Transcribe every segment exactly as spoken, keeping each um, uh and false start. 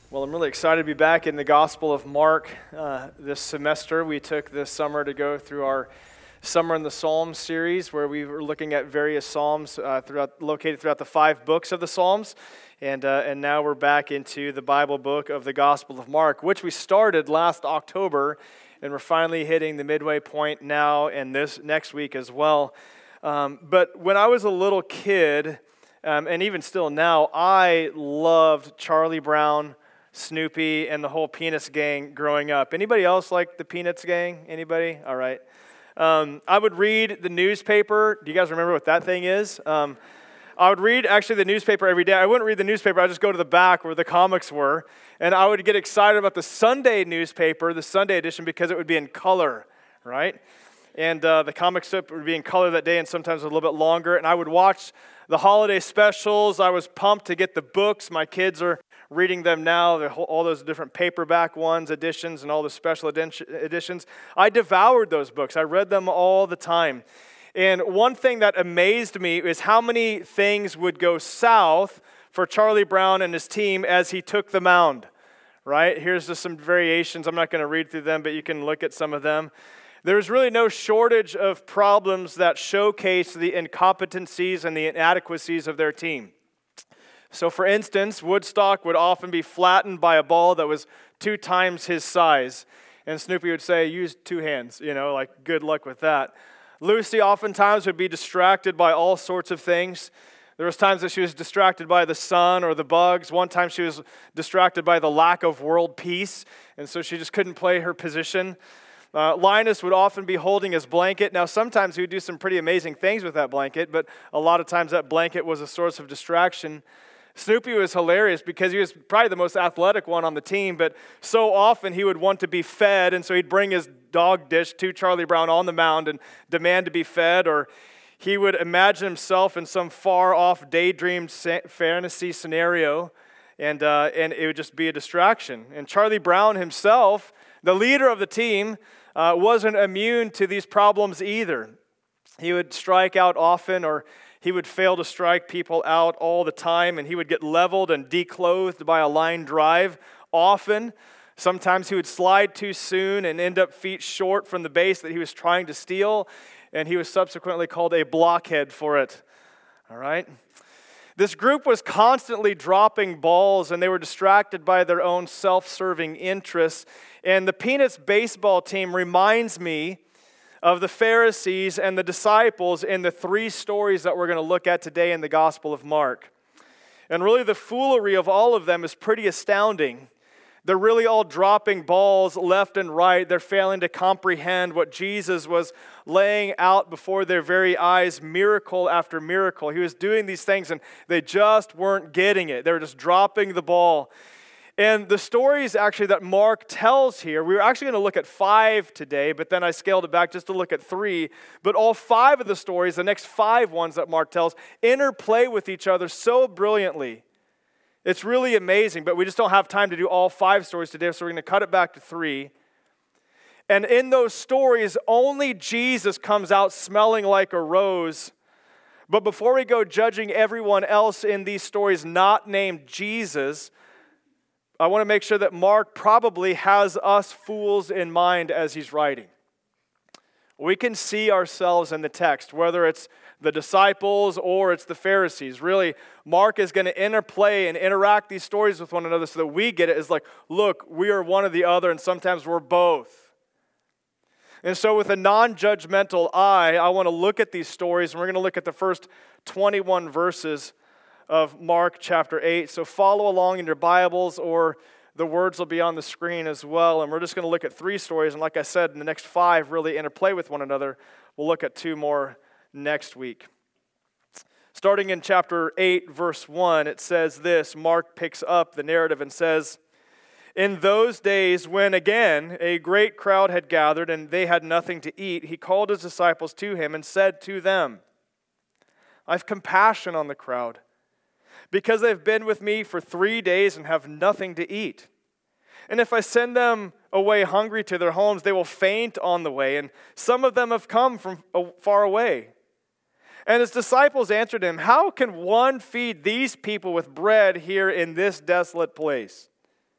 Well, I'm really excited to be back in the Gospel of Mark uh, this semester. We took this summer to go through our Summer in the Psalms series, where we were looking at various psalms uh, throughout, located throughout the five books of the Psalms, and uh, and now we're back into the Bible book of the Gospel of Mark, which we started last October, and we're finally hitting the midway point now, and this next week as well. Um, but when I was a little kid, um, and even still now, I loved Charlie Brown, Snoopy, and the whole Peanuts gang growing up. Anybody else like the Peanuts gang? Anybody? All right. Um, I would read the newspaper. Do you guys remember what that thing is? Um, I would read actually the newspaper every day. I wouldn't read the newspaper. I'd just go to the back where the comics were, and I would get excited about the Sunday newspaper, the Sunday edition, because it would be in color, right? And uh, the comic strip would be in color that day, and sometimes a little bit longer. And I would watch the holiday specials. I was pumped to get the books. My kids are reading them now, the whole, all those different paperback ones, editions, and all the special editions. I devoured those books. I read them all the time. And one thing that amazed me is how many things would go south for Charlie Brown and his team as he took the mound, right? Here's just some variations. I'm not going to read through them, but you can look at some of them. There's really no shortage of problems that showcase the incompetencies and the inadequacies of their team. So, for instance, Woodstock would often be flattened by a ball that was two times his size. And Snoopy would say, use two hands, you know, like good luck with that. Lucy oftentimes would be distracted by all sorts of things. There was times that she was distracted by the sun or the bugs. One time she was distracted by the lack of world peace, and so she just couldn't play her position. Uh, Linus would often be holding his blanket. Now, sometimes he would do some pretty amazing things with that blanket, but a lot of times that blanket was a source of distraction. Snoopy was hilarious because he was probably the most athletic one on the team, but so often he would want to be fed, and so he'd bring his dog dish to Charlie Brown on the mound and demand to be fed, or he would imagine himself in some far-off daydream fantasy scenario, and, uh, and it would just be a distraction. And Charlie Brown himself, the leader of the team, uh, wasn't immune to these problems either. He would strike out often, or he would fail to strike people out all the time, and he would get leveled and declothed by a line drive often. Sometimes he would slide too soon and end up feet short from the base that he was trying to steal, and he was subsequently called a blockhead for it. All right? This group was constantly dropping balls, and they were distracted by their own self-serving interests. And the Peanuts baseball team reminds me of the Pharisees and the disciples in the three stories that we're going to look at today in the Gospel of Mark. And really the foolery of all of them is pretty astounding. They're really all dropping balls left and right. They're failing to comprehend what Jesus was laying out before their very eyes, miracle after miracle. He was doing these things and they just weren't getting it. They were just dropping the ball. And the stories actually that Mark tells here, we were actually going to look at five today, but then I scaled it back just to look at three. But all five of the stories, the next five ones that Mark tells, interplay with each other so brilliantly. It's really amazing, but we just don't have time to do all five stories today, so we're going to cut it back to three. And in those stories, only Jesus comes out smelling like a rose. But before we go judging everyone else in these stories not named Jesus, I want to make sure that Mark probably has us fools in mind as he's writing. We can see ourselves in the text, whether it's the disciples or it's the Pharisees. Really, Mark is going to interplay and interact these stories with one another so that we get it as like, look, we are one or the other, and sometimes we're both. And so with a non-judgmental eye, I want to look at these stories, and we're going to look at the first twenty-one verses of Mark chapter eight. So follow along in your Bibles, or the words will be on the screen as well. And we're just going to look at three stories. And like I said, in the next five really interplay with one another. We'll look at two more next week. Starting in chapter eight, verse one, it says this. Mark picks up the narrative and says, "In those days when again a great crowd had gathered and they had nothing to eat, he called his disciples to him and said to them, 'I have compassion on the crowd, because they've been with me for three days and have nothing to eat. And if I send them away hungry to their homes, they will faint on the way, and some of them have come from far away.' And his disciples answered him, 'How can one feed these people with bread here in this desolate place?'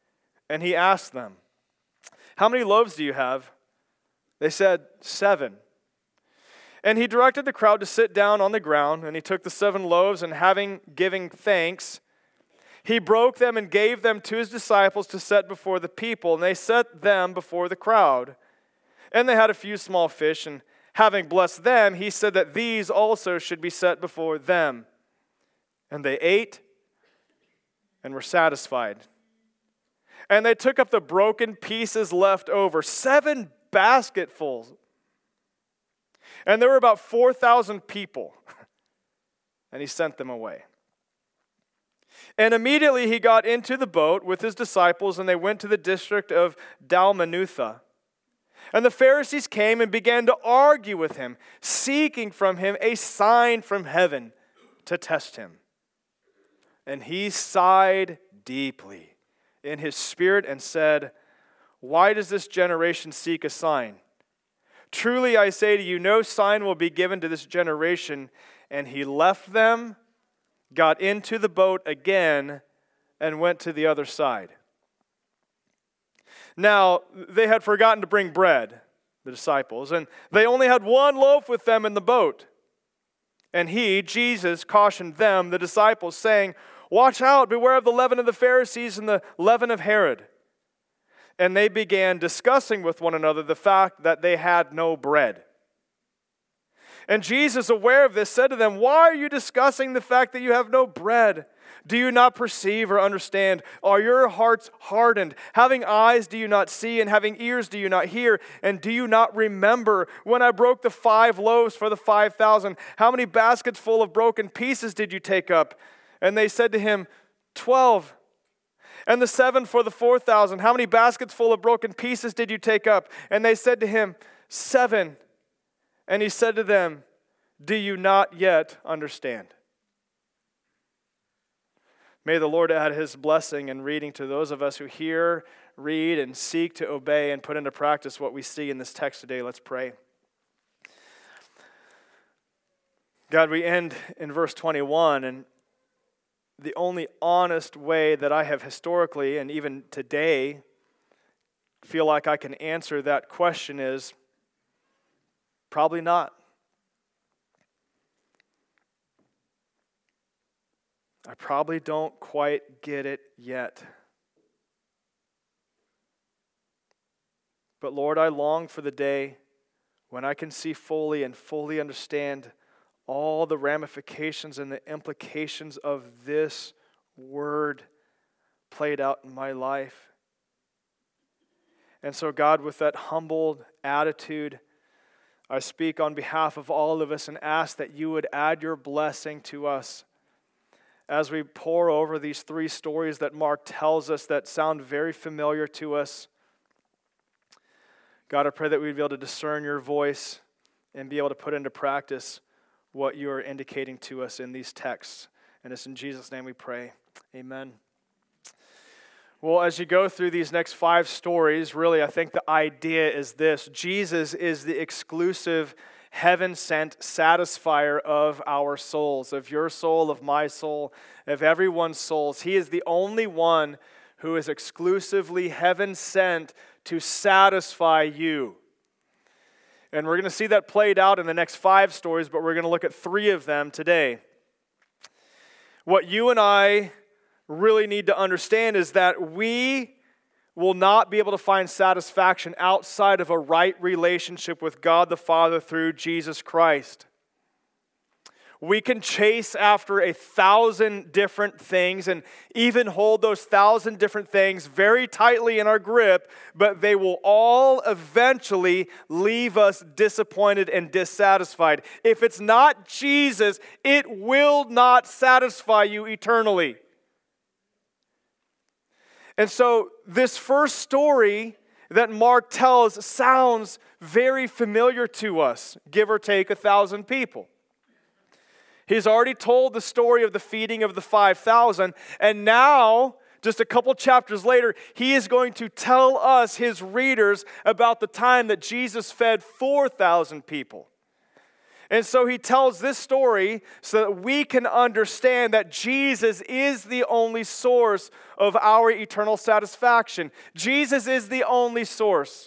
And he asked them, "How many loaves do you have?" They said, "Seven." And he directed the crowd to sit down on the ground, and he took the seven loaves, and having given thanks, he broke them and gave them to his disciples to set before the people, and they set them before the crowd. And they had a few small fish, and having blessed them, he said that these also should be set before them. And they ate and were satisfied. And they took up the broken pieces left over, seven basketfuls. And there were about four thousand people. And he sent them away. And immediately he got into the boat with his disciples, and they went to the district of Dalmanutha. And the Pharisees came and began to argue with him, seeking from him a sign from heaven to test him. And he sighed deeply in his spirit and said, "Why does this generation seek a sign? Truly I say to you, no sign will be given to this generation." And he left them, got into the boat again, and went to the other side. Now, they had forgotten to bring bread, the disciples, and they only had one loaf with them in the boat. And he, Jesus, cautioned them, the disciples, saying, "Watch out, beware of the leaven of the Pharisees and the leaven of Herod." And they began discussing with one another the fact that they had no bread. And Jesus, aware of this, said to them, "Why are you discussing the fact that you have no bread? Do you not perceive or understand? Are your hearts hardened? Having eyes do you not see, and having ears do you not hear? And do you not remember when I broke the five loaves for the five thousand? How many baskets full of broken pieces did you take up?" And they said to him, "Twelve." "And the seven for the four thousand, how many baskets full of broken pieces did you take up?" And they said to him, "Seven." And he said to them, "Do you not yet understand?" May the Lord add his blessing and reading to those of us who hear, read, and seek to obey and put into practice what we see in this text today. Let's pray. God, we end in verse twenty-one, and the only honest way that I have historically and even today feel like I can answer that question is probably not. I probably don't quite get it yet. But Lord, I long for the day when I can see fully and fully understand all the ramifications and the implications of this word played out in my life. And so, God, with that humbled attitude, I speak on behalf of all of us and ask that you would add your blessing to us as we pore over these three stories that Mark tells us that sound very familiar to us. God, I pray that we'd be able to discern your voice and be able to put into practice what you are indicating to us in these texts. And it's in Jesus' name we pray. Amen. Well, as you go through these next five stories, really, I think the idea is this: Jesus is the exclusive heaven-sent satisfier of our souls, of your soul, of my soul, of everyone's souls. He is the only one who is exclusively heaven-sent to satisfy you. And we're going to see that played out in the next five stories, but we're going to look at three of them today. What you and I really need to understand is that we will not be able to find satisfaction outside of a right relationship with God the Father through Jesus Christ. We can chase after a thousand different things and even hold those thousand different things very tightly in our grip, but they will all eventually leave us disappointed and dissatisfied. If it's not Jesus, it will not satisfy you eternally. And so this first story that Mark tells sounds very familiar to us, give or take a thousand people. He's already told the story of the feeding of the five thousand, and now, just a couple chapters later, he is going to tell us, his readers, about the time that Jesus fed four thousand people. And so he tells this story so that we can understand that Jesus is the only source of our eternal satisfaction. Jesus is the only source.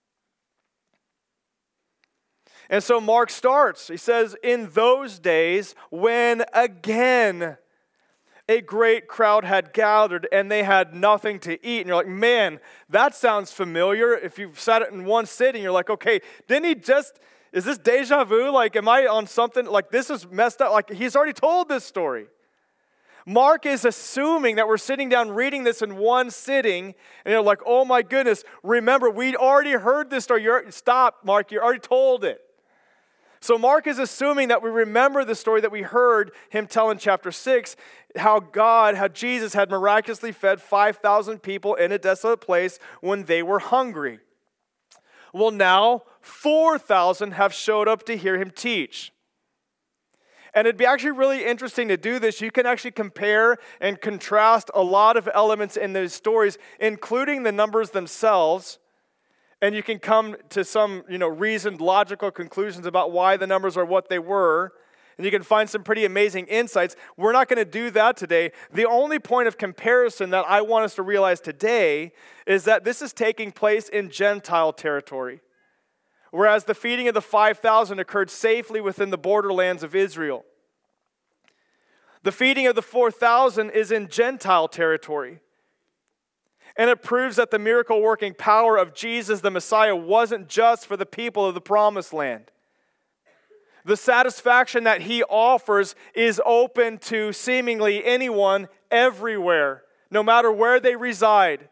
And so Mark starts. He says, in those days when again a great crowd had gathered and they had nothing to eat. And you're like, man, that sounds familiar. If you've sat it in one sitting, you're like, okay, didn't he just... Is this deja vu? Like, am I on something? Like, this is messed up. Like, he's already told this story. Mark is assuming that we're sitting down reading this in one sitting, and you're like, oh my goodness, remember, we'd already heard this story. You're, stop, Mark, you already told it. So Mark is assuming that we remember the story that we heard him tell in chapter six, how God, how Jesus had miraculously fed five thousand people in a desolate place when they were hungry. Well, now four thousand have showed up to hear him teach. And it'd be actually really interesting to do this. You can actually compare and contrast a lot of elements in those stories, including the numbers themselves. And you can come to some, you know, reasoned, logical conclusions about why the numbers are what they were. And you can find some pretty amazing insights. We're not going to do that today. The only point of comparison that I want us to realize today is that this is taking place in Gentile territory, whereas the feeding of the five thousand occurred safely within the borderlands of Israel. The feeding of the four thousand is in Gentile territory. And it proves that the miracle-working power of Jesus the Messiah wasn't just for the people of the Promised Land. The satisfaction that he offers is open to seemingly anyone, everywhere, no matter where they reside.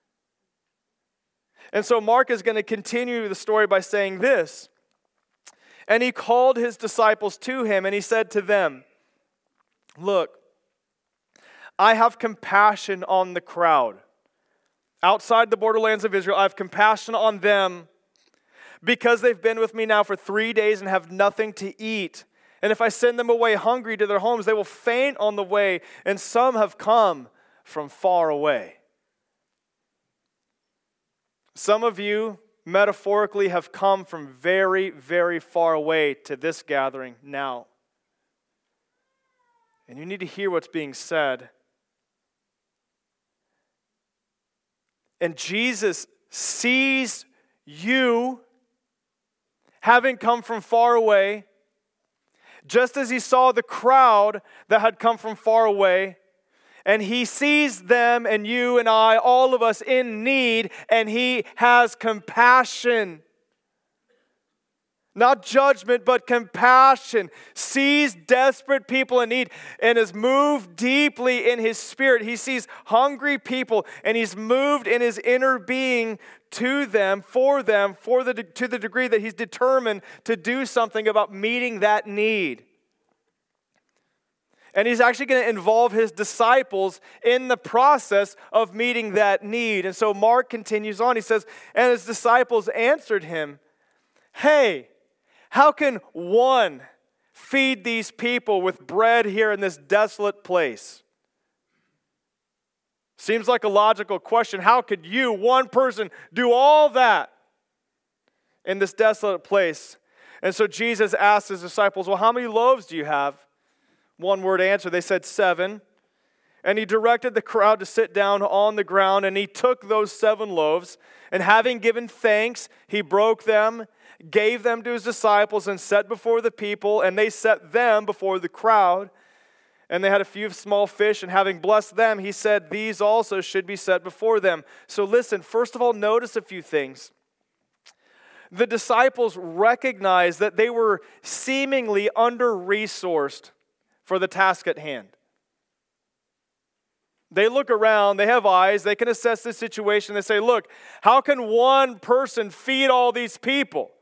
And so Mark is going to continue the story by saying this. And he called his disciples to him, and he said to them, look, I have compassion on the crowd. Outside the borderlands of Israel, I have compassion on them, because they've been with me now for three days and have nothing to eat. And if I send them away hungry to their homes, they will faint on the way, and some have come from far away. Some of you, metaphorically, have come from very, very far away to this gathering now. And you need to hear what's being said. And Jesus sees you, having come from far away, just as he saw the crowd that had come from far away, and he sees them and you and I, all of us in need, and he has compassion. Not judgment, but compassion. Sees desperate people in need and is moved deeply in his spirit. He sees hungry people and he's moved in his inner being to them, for them, for the to the degree that he's determined to do something about meeting that need. And he's actually going to involve his disciples in the process of meeting that need. And so Mark continues on. He says, and his disciples answered him, hey, how can one feed these people with bread here in this desolate place? Seems like a logical question. How could you, one person, do all that in this desolate place? And so Jesus asked his disciples, well, how many loaves do you have? One word answer. They said seven. And he directed the crowd to sit down on the ground, and he took those seven loaves, and having given thanks, he broke them, gave them to his disciples, and set before the people, and they set them before the crowd. And they had a few small fish, and having blessed them, he said, these also should be set before them. So listen, first of all, notice a few things. The disciples recognized that they were seemingly under-resourced for the task at hand. They look around, they have eyes, they can assess the situation. They say, look, how can one person feed all these people?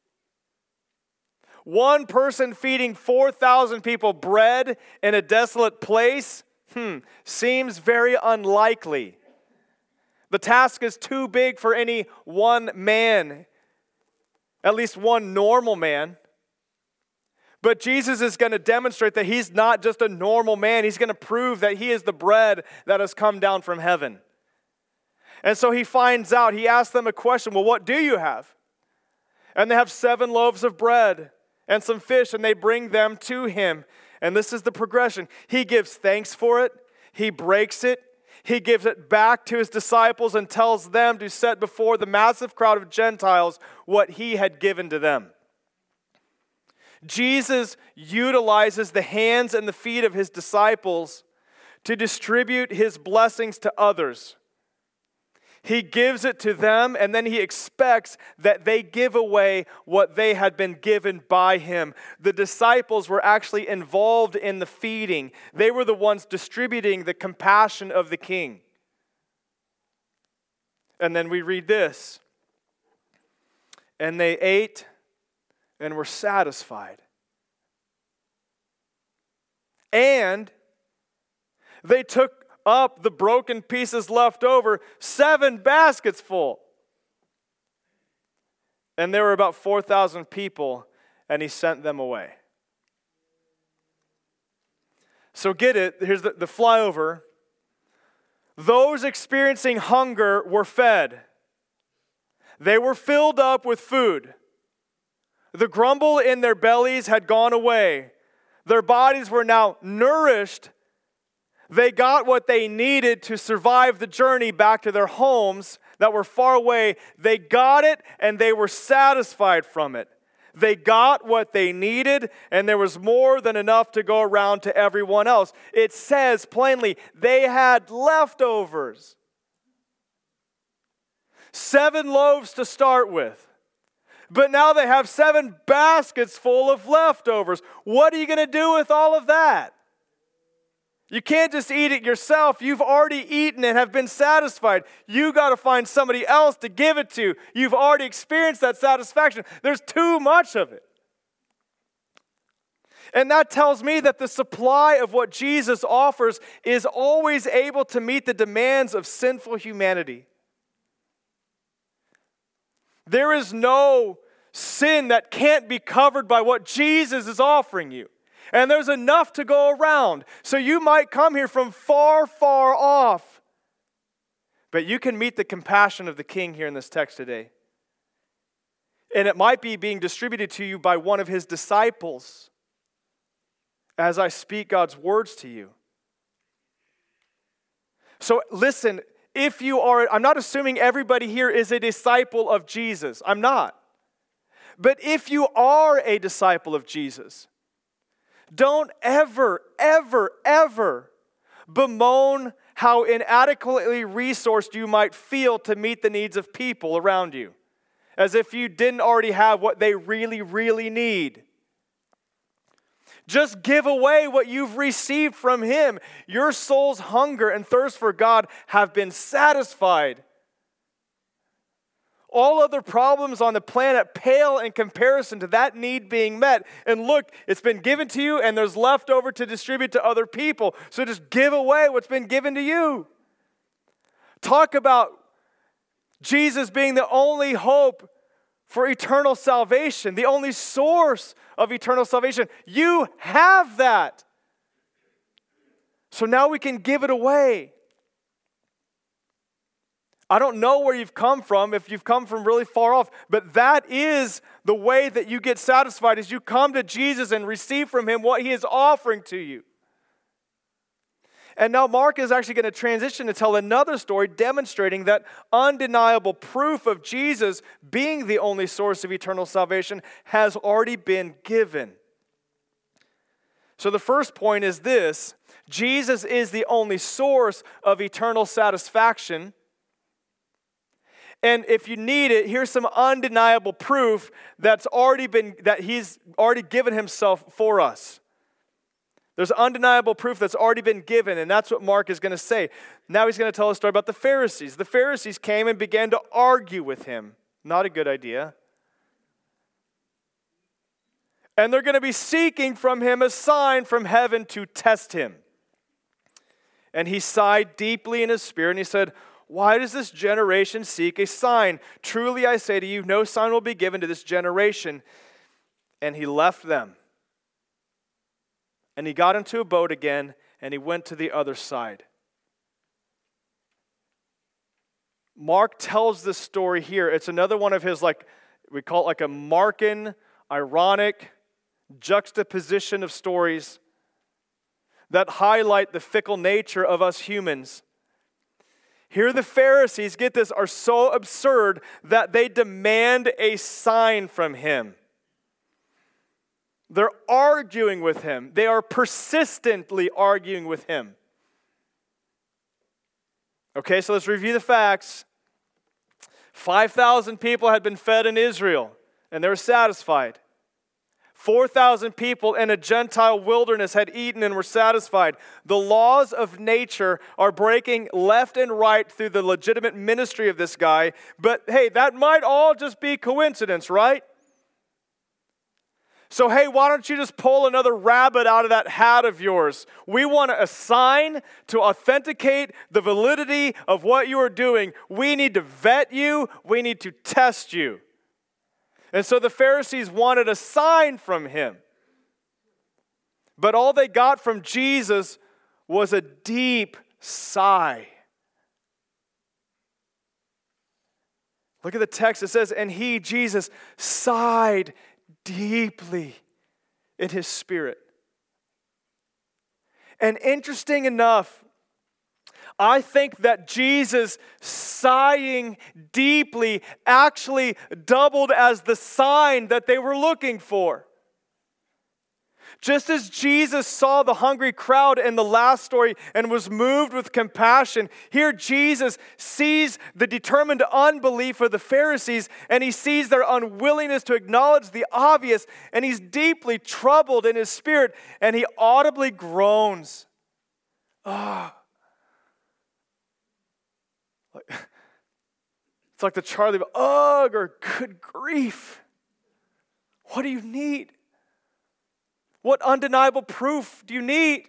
One person feeding four thousand people bread in a desolate place? Hmm, seems very unlikely. The task is too big for any one man, at least one normal man. But Jesus is going to demonstrate that he's not just a normal man. He's going to prove that he is the bread that has come down from heaven. And so he finds out, he asks them a question, well, what do you have? And they have seven loaves of bread and some fish, and they bring them to him. And this is the progression. He gives thanks for it. He breaks it. He gives it back to his disciples and tells them to set before the massive crowd of Gentiles what he had given to them. Jesus utilizes the hands and the feet of his disciples to distribute his blessings to others. He gives it to them, and then he expects that they give away what they had been given by him. The disciples were actually involved in the feeding. They were the ones distributing the compassion of the king. And then we read this. And they ate and were satisfied. And they took up the broken pieces left over, seven baskets full. And there were about four thousand people, and he sent them away. So get it, here's the, the flyover. Those experiencing hunger were fed. They were filled up with food. The grumble in their bellies had gone away. Their bodies were now nourished. They got what they needed to survive the journey back to their homes that were far away. They got it, and they were satisfied from it. They got what they needed, and there was more than enough to go around to everyone else. It says plainly, they had leftovers. Seven loaves to start with. But now they have seven baskets full of leftovers. What are you going to do with all of that? You can't just eat it yourself. You've already eaten and have been satisfied. You got to find somebody else to give it to. You've already experienced that satisfaction. There's too much of it. And that tells me that the supply of what Jesus offers is always able to meet the demands of sinful humanity. There is no sin that can't be covered by what Jesus is offering you. And there's enough to go around. So you might come here from far, far off. But you can meet the compassion of the King here in this text today. And it might be being distributed to you by one of his disciples as I speak God's words to you. So listen, if you are, I'm not assuming everybody here is a disciple of Jesus. I'm not. But if you are a disciple of Jesus, don't ever, ever, ever bemoan how inadequately resourced you might feel to meet the needs of people around you, as if you didn't already have what they really, really need. Just give away what you've received from him. Your soul's hunger and thirst for God have been satisfied. All other problems on the planet pale in comparison to that need being met. And look, it's been given to you and there's leftover to distribute to other people. So just give away what's been given to you. Talk about Jesus being the only hope for eternal salvation, the only source of eternal salvation. You have that. So now we can give it away. I don't know where you've come from, if you've come from really far off, but that is the way that you get satisfied, is you come to Jesus and receive from him what he is offering to you. And now Mark is actually going to transition to tell another story demonstrating that undeniable proof of Jesus being the only source of eternal salvation has already been given. So the first point is this: Jesus is the only source of eternal satisfaction. And if you need it, here's some undeniable proof that's already been that he's already given himself for us. There's undeniable proof that's already been given, and that's what Mark is going to say. Now he's going to tell a story about the Pharisees. The Pharisees came and began to argue with him. Not a good idea. And they're going to be seeking from him a sign from heaven to test him. And he sighed deeply in his spirit, and he said, "Why does this generation seek a sign? Truly I say to you, no sign will be given to this generation." And he left them. And he got into a boat again, and he went to the other side. Mark tells this story here. It's another one of his, like, we call it like a Markan, ironic juxtaposition of stories that highlight the fickle nature of us humans. Here the Pharisees, get this, are so absurd that they demand a sign from him. They're arguing with him. They are persistently arguing with him. Okay, so let's review the facts. five thousand people had been fed in Israel, and they were satisfied. four thousand people in a Gentile wilderness had eaten and were satisfied. The laws of nature are breaking left and right through the legitimate ministry of this guy. But hey, that might all just be coincidence, right? So hey, why don't you just pull another rabbit out of that hat of yours? We want a sign to authenticate the validity of what you are doing. We need to vet you. We need to test you. And so the Pharisees wanted a sign from him. But all they got from Jesus was a deep sigh. Look at the text. It says, and he, Jesus, sighed deeply in his spirit. And interesting enough, I think that Jesus sighing deeply actually doubled as the sign that they were looking for. Just as Jesus saw the hungry crowd in the last story and was moved with compassion, here Jesus sees the determined unbelief of the Pharisees, and he sees their unwillingness to acknowledge the obvious, and he's deeply troubled in his spirit, and he audibly groans. Ah. Oh. It's like the Charlie, ugh, or good grief. What do you need? What undeniable proof do you need?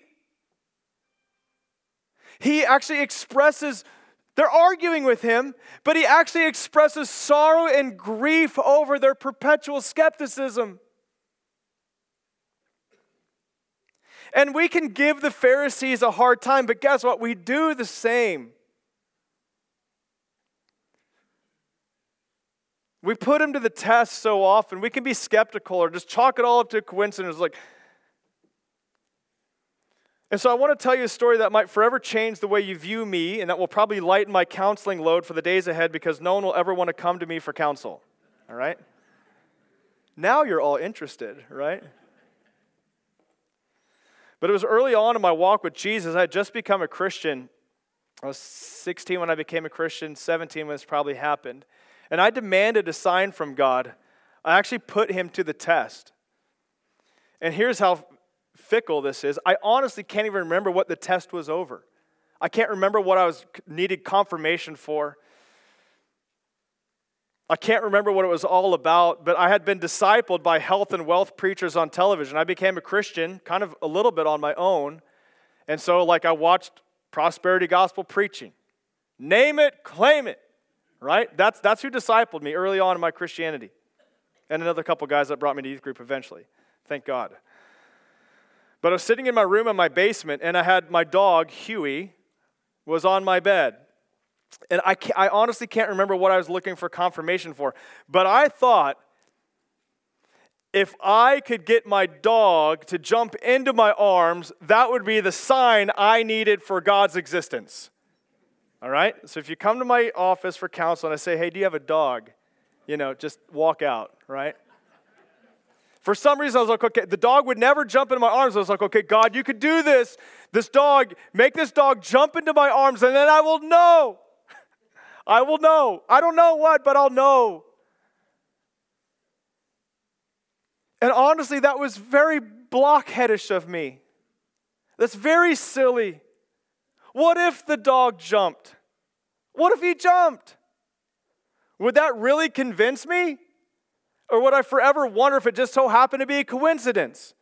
He actually expresses, they're arguing with him, but he actually expresses sorrow and grief over their perpetual skepticism. And we can give the Pharisees a hard time, but guess what? We do the same. We put them to the test so often. We can be skeptical or just chalk it all up to a coincidence. Like, and so I want to tell you a story that might forever change the way you view me, and that will probably lighten my counseling load for the days ahead, because no one will ever want to come to me for counsel. All right? Now you're all interested, right? But it was early on in my walk with Jesus. I had just become a Christian. I was sixteen when I became a Christian, seventeen when this probably happened. And I demanded a sign from God. I actually put him to the test. And here's how fickle this is. I honestly can't even remember what the test was over. I can't remember what I was needed confirmation for. I can't remember what it was all about, but I had been discipled by health and wealth preachers on television. I became a Christian kind of a little bit on my own. And so like I watched prosperity gospel preaching. Name it, claim it. Right? That's that's who discipled me early on in my Christianity. And another couple guys that brought me to youth group eventually. Thank God. But I was sitting in my room in my basement, and I had my dog, Huey, was on my bed. And I, I honestly can't remember what I was looking for confirmation for. But I thought, if I could get my dog to jump into my arms, that would be the sign I needed for God's existence. All right? So if you come to my office for counsel and I say, hey, do you have a dog? You know, just walk out, right? For some reason, I was like, okay, the dog would never jump into my arms. I was like, okay, God, you could do this. This dog, make this dog jump into my arms, and then I will know. I will know. I don't know what, but I'll know. And honestly, that was very blockheadish of me. That's very silly. What if the dog jumped? What if he jumped? Would that really convince me? Or would I forever wonder if it just so happened to be a coincidence?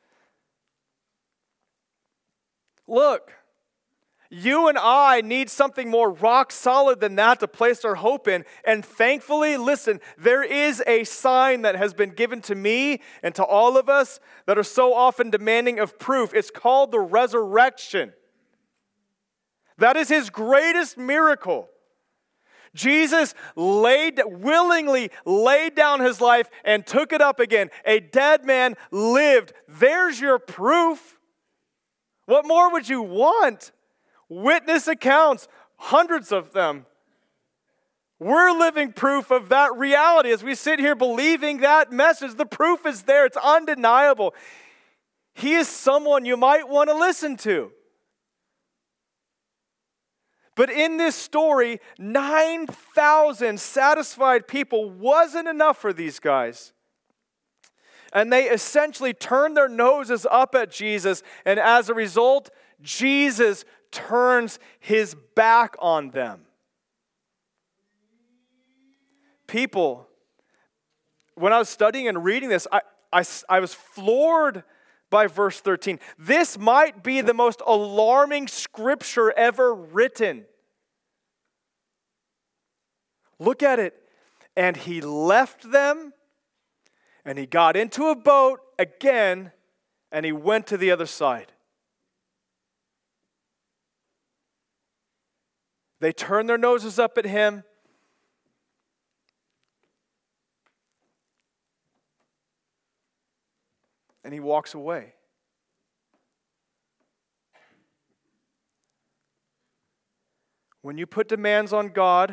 Look, you and I need something more rock solid than that to place our hope in. And thankfully, listen, there is a sign that has been given to me and to all of us that are so often demanding of proof. It's called the resurrection. That is his greatest miracle. Jesus laid, willingly laid down his life and took it up again. A dead man lived. There's your proof. What more would you want? Witness accounts, hundreds of them. We're living proof of that reality as we sit here believing that message. The proof is there. It's undeniable. He is someone you might want to listen to. But in this story, nine thousand satisfied people wasn't enough for these guys. And they essentially turned their noses up at Jesus. And as a result, Jesus turns his back on them. People, when I was studying and reading this, I, I, I was floored by verse thirteen. This might be the most alarming scripture ever written. Look at it. And he left them, and he got into a boat again, and he went to the other side. They turned their noses up at him. And he walks away. When you put demands on God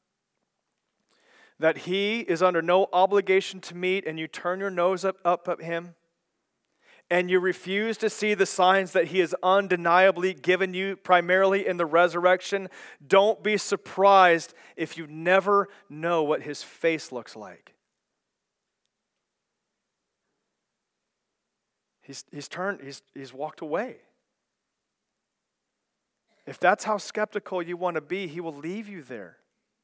that he is under no obligation to meet, and you turn your nose up, up at him, and you refuse to see the signs that he has undeniably given you primarily in the resurrection, don't be surprised if you never know what his face looks like. He's, he's turned, he's, he's walked away. If that's how skeptical you want to be, he will leave you there.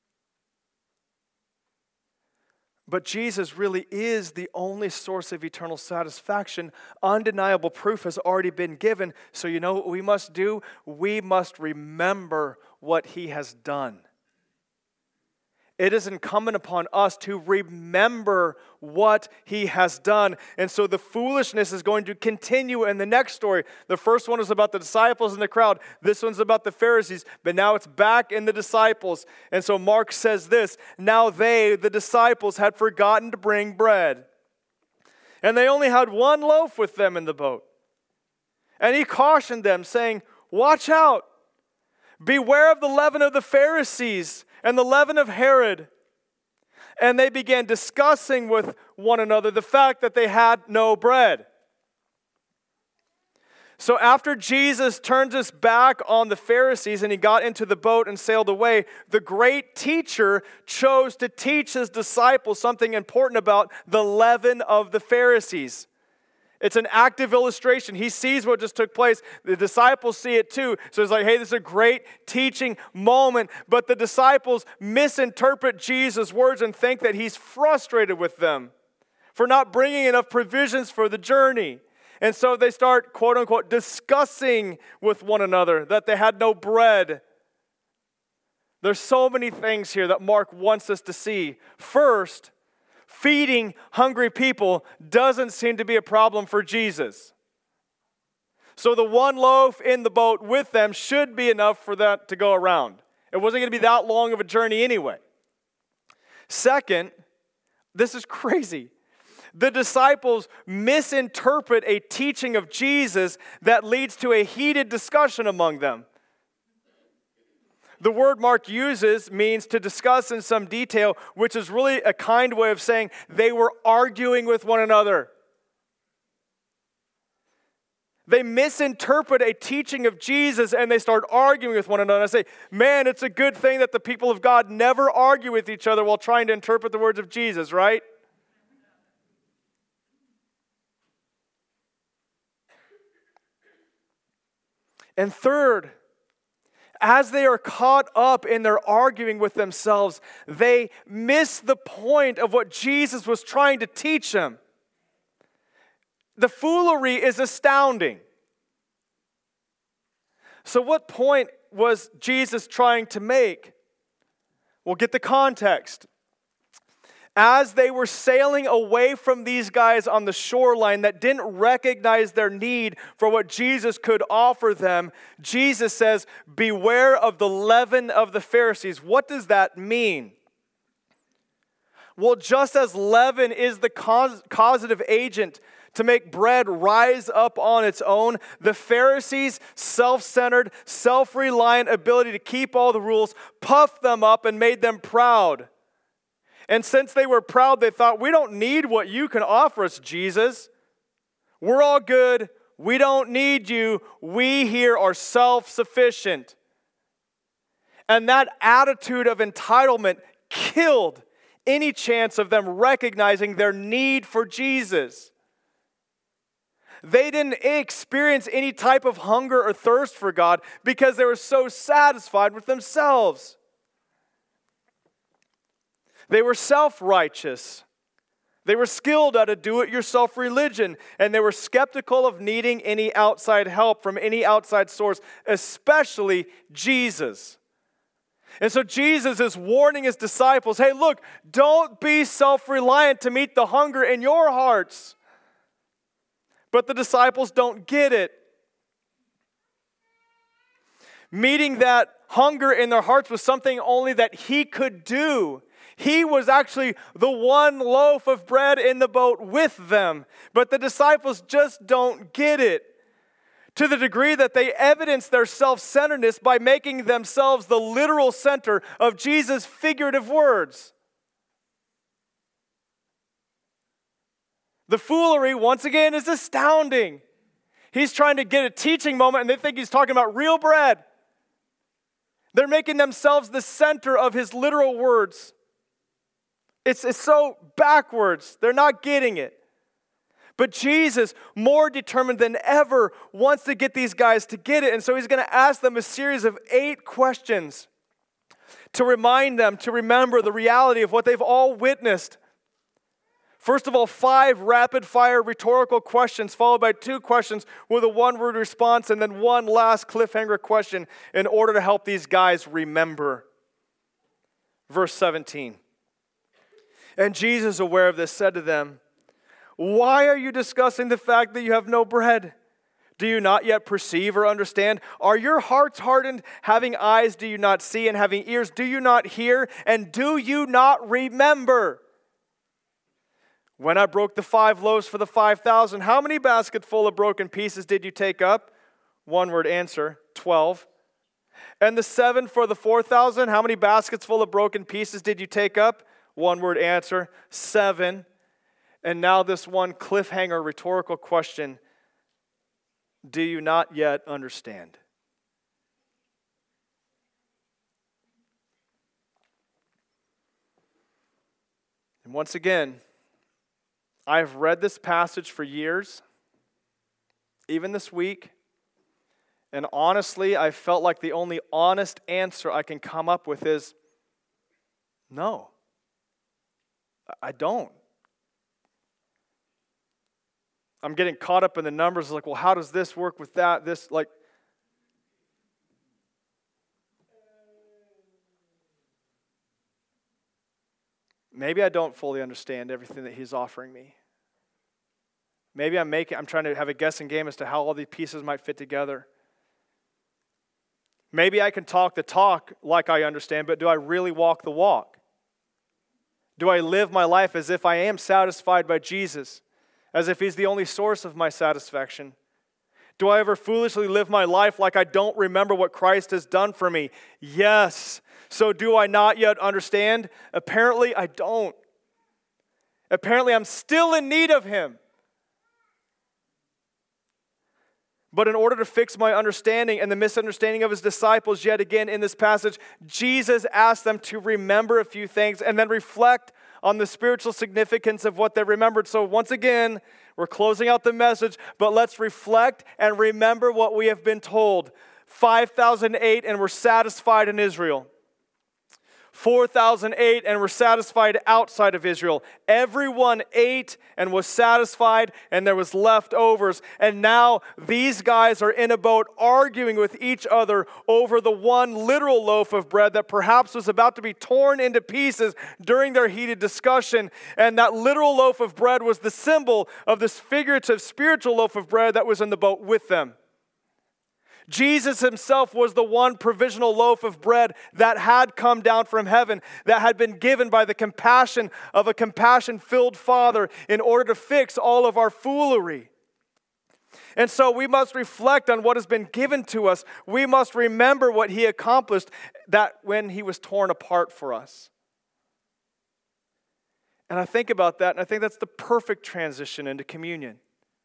But Jesus really is the only source of eternal satisfaction. Undeniable proof has already been given. So you know what we must do? We must remember what he has done. It is incumbent upon us to remember what he has done. And so the foolishness is going to continue in the next story. The first one was about the disciples and the crowd. This one's about the Pharisees. But now it's back in the disciples. And so Mark says this, now they, the disciples, had forgotten to bring bread. And they only had one loaf with them in the boat. And he cautioned them, saying, watch out. Beware of the leaven of the Pharisees and the leaven of Herod. And they began discussing with one another the fact that they had no bread. So after Jesus turned his back on the Pharisees and he got into the boat and sailed away, the great teacher chose to teach his disciples something important about the leaven of the Pharisees. It's an active illustration. He sees what just took place. The disciples see it too. So it's like, hey, this is a great teaching moment. But the disciples misinterpret Jesus' words and think that he's frustrated with them for not bringing enough provisions for the journey. And so they start, quote unquote, discussing with one another that they had no bread. There's so many things here that Mark wants us to see. First, feeding hungry people doesn't seem to be a problem for Jesus. So the one loaf in the boat with them should be enough for that to go around. It wasn't going to be that long of a journey anyway. Second, this is crazy. The disciples misinterpret a teaching of Jesus that leads to a heated discussion among them. The word Mark uses means to discuss in some detail, which is really a kind way of saying they were arguing with one another. They misinterpret a teaching of Jesus and they start arguing with one another. I say, man, it's a good thing that the people of God never argue with each other while trying to interpret the words of Jesus, right? And third, as they are caught up in their arguing with themselves, they miss the point of what Jesus was trying to teach them. The foolery is astounding. So what point was Jesus trying to make? Well, get the context. as they were sailing away from these guys on the shoreline that didn't recognize their need for what Jesus could offer them, Jesus says, beware of the leaven of the Pharisees. What does that mean? Well, just as leaven is the cause, causative agent to make bread rise up on its own, the Pharisees' self-centered, self-reliant ability to keep all the rules puffed them up and made them proud. And since they were proud, they thought, we don't need what you can offer us, Jesus. We're all good. We don't need you. We here are self-sufficient. And that attitude of entitlement killed any chance of them recognizing their need for Jesus. They didn't experience any type of hunger or thirst for God because they were so satisfied with themselves. They were self-righteous. They were skilled at a do-it-yourself religion, and they were skeptical of needing any outside help from any outside source, especially Jesus. And so Jesus is warning his disciples, hey, look, don't be self-reliant to meet the hunger in your hearts. But the disciples don't get it. Meeting that hunger in their hearts was something only that he could do. He was actually the one loaf of bread in the boat with them. But the disciples just don't get it. To the degree that they evidence their self-centeredness by making themselves the literal center of Jesus' figurative words. The foolery, once again, is astounding. He's trying to get a teaching moment, and they think he's talking about real bread. They're making themselves the center of his literal words. It's, it's so backwards. They're not getting it. But Jesus, more determined than ever, wants to get these guys to get it. And so he's going to ask them a series of eight questions to remind them, to remember the reality of what they've all witnessed. First of all, five rapid-fire rhetorical questions, followed by two questions with a one-word response, and then one last cliffhanger question in order to help these guys remember. Verse seventeen. And Jesus, aware of this, said to them, why are you discussing the fact that you have no bread? Do you not yet perceive or understand? Are your hearts hardened? Having eyes, do you not see? And having ears, do you not hear? And do you not remember? When I broke the five loaves for the five thousand, how many basketful of broken pieces did you take up? One word answer, twelve. And the seven for the four thousand, how many baskets full of broken pieces did you take up? One word answer, seven. And now this one cliffhanger rhetorical question, do you not yet understand? And once again, I've read this passage for years, even this week, and honestly, I felt like the only honest answer I can come up with is, no, I don't. I'm getting caught up in the numbers, like, well, how does this work with that? This, like, maybe I don't fully understand everything that he's offering me. Maybe I'm making, I'm trying to have a guessing game as to how all these pieces might fit together. Maybe I can talk the talk like I understand, but do I really walk the walk? Do I live my life as if I am satisfied by Jesus? As if he's the only source of my satisfaction? Do I ever foolishly live my life like I don't remember what Christ has done for me? Yes. So do I not yet understand? Apparently I don't. Apparently I'm still in need of him. But in order to fix my understanding and the misunderstanding of his disciples yet again in this passage, Jesus asked them to remember a few things and then reflect on the spiritual significance of what they remembered. So once again, we're closing out the message, but let's reflect and remember what we have been told. five thousand eight, and we're satisfied in Israel. four thousand ate and were satisfied outside of Israel. Everyone ate and was satisfied, and there was leftovers. And now these guys are in a boat arguing with each other over the one literal loaf of bread that perhaps was about to be torn into pieces during their heated discussion. And that literal loaf of bread was the symbol of this figurative spiritual loaf of bread that was in the boat with them. Jesus himself was the one provisional loaf of bread that had come down from heaven, that had been given by the compassion of a compassion-filled Father in order to fix all of our foolery. And so we must reflect on what has been given to us. We must remember what he accomplished that when he was torn apart for us. And I think about that, and I think that's the perfect transition into communion.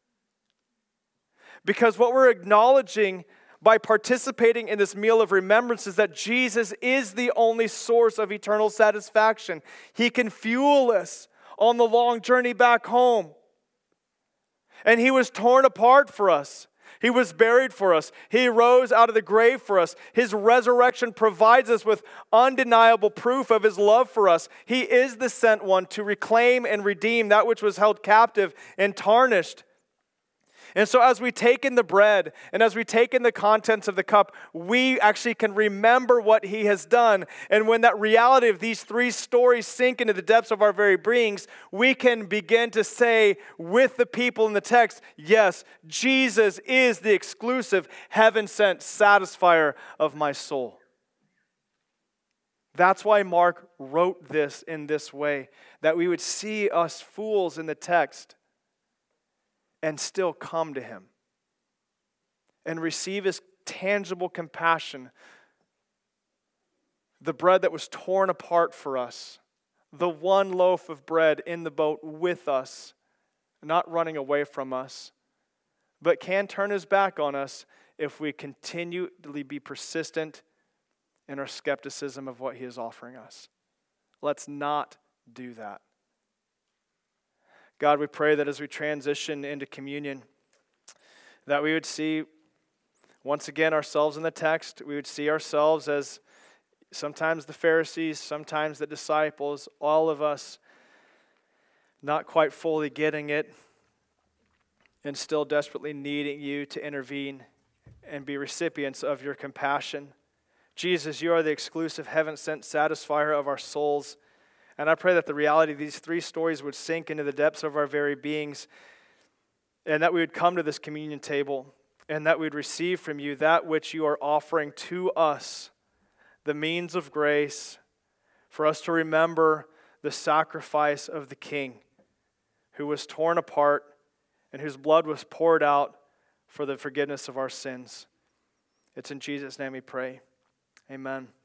Because what we're acknowledging by participating in this meal of remembrance is that Jesus is the only source of eternal satisfaction. He can fuel us on the long journey back home. And he was torn apart for us. He was buried for us. He rose out of the grave for us. His resurrection provides us with undeniable proof of his love for us. He is the sent one to reclaim and redeem that which was held captive and tarnished. And so as we take in the bread and as we take in the contents of the cup, we actually can remember what he has done. And when that reality of these three stories sink into the depths of our very beings, we can begin to say with the people in the text, yes, Jesus is the exclusive heaven-sent satisfier of my soul. That's why Mark wrote this in this way, that we would see us fools in the text and still come to him and receive his tangible compassion, the bread that was torn apart for us, the one loaf of bread in the boat with us, not running away from us, but can turn his back on us if we continually be persistent in our skepticism of what he is offering us. Let's not do that. God, we pray that as we transition into communion, that we would see, once again, ourselves in the text. We would see ourselves as sometimes the Pharisees, sometimes the disciples, all of us not quite fully getting it and still desperately needing you to intervene and be recipients of your compassion. Jesus, you are the exclusive heaven-sent satisfier of our souls. And I pray that the reality of these three stories would sink into the depths of our very beings, and that we would come to this communion table and that we would receive from you that which you are offering to us, the means of grace for us to remember the sacrifice of the King who was torn apart and whose blood was poured out for the forgiveness of our sins. It's in Jesus' name we pray. Amen.